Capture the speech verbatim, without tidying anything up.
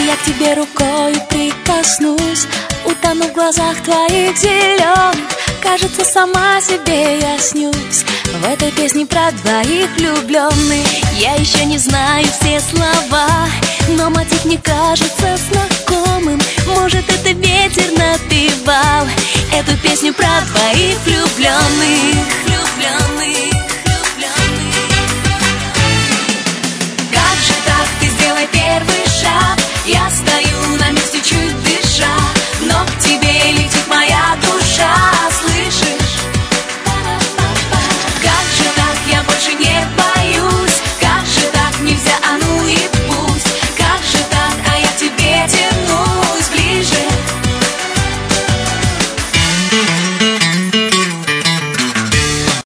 я к тебе рукой прикоснусь, утону в глазах твоих зеленых. Кажется, сама себе я снюсь в этой песне про двоих влюбленных. Я еще не знаю все слова, но мотив мне кажется знакомым. Может, это ветер напевал эту песню про двоих влюбленных, влюбленных.